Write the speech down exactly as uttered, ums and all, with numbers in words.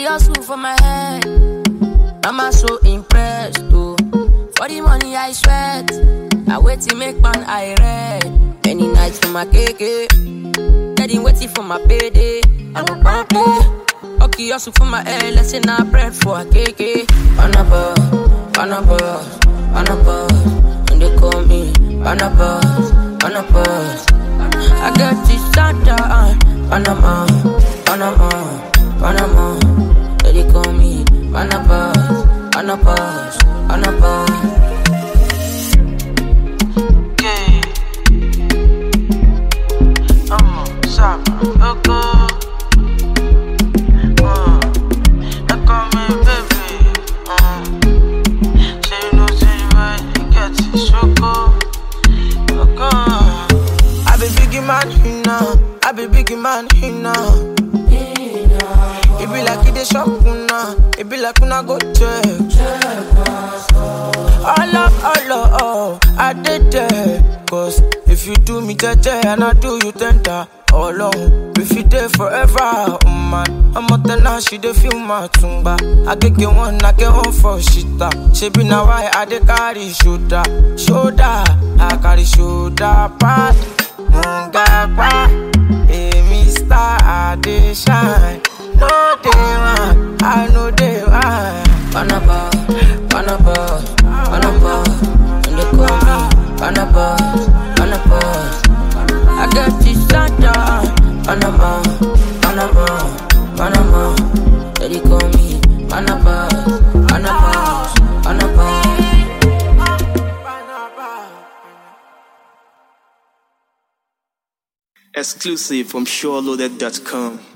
the hustle for my head. Mama so impressed, oh. For the money I sweat, I wait to make man I read. Many nights for my cake, daddy waiting for my payday. I go pump it. Okay, hustle for my head, let's say now bread for a cake. Panabas, Panabas, Panabas, and they call me Panabas, Panabas. I got this Santa, Panama, Panama, Panama. They call me Panabas, Panabas, Panabas. Yeah, I'm a summer loco. Uh, they call me baby. Uh, say you know, say you right, you get it, choco. Loco. I be biggie man, you know. I be biggie man, you know. It be like it is shop, una. It be like una go check. All up, all up, oh, I did that. Cause if you do me jaja and I do you tender, all along, if you there forever, oh man. I'm out there now, she dey feel my tumba. I get get one, I get one for shita. She be now why I dey carry shoulder, shoulder. I carry shoulder pad, munga pa. Hey, mister, I dey shine. No day one, I know day one. Panabas, Panabas, Panabas, and they call me Panabas, Panabas. I got this Santa, Panama, Panama, Panama. They call me Panabas, Panabas, Panabas. Exclusive from SureLoaded dot com.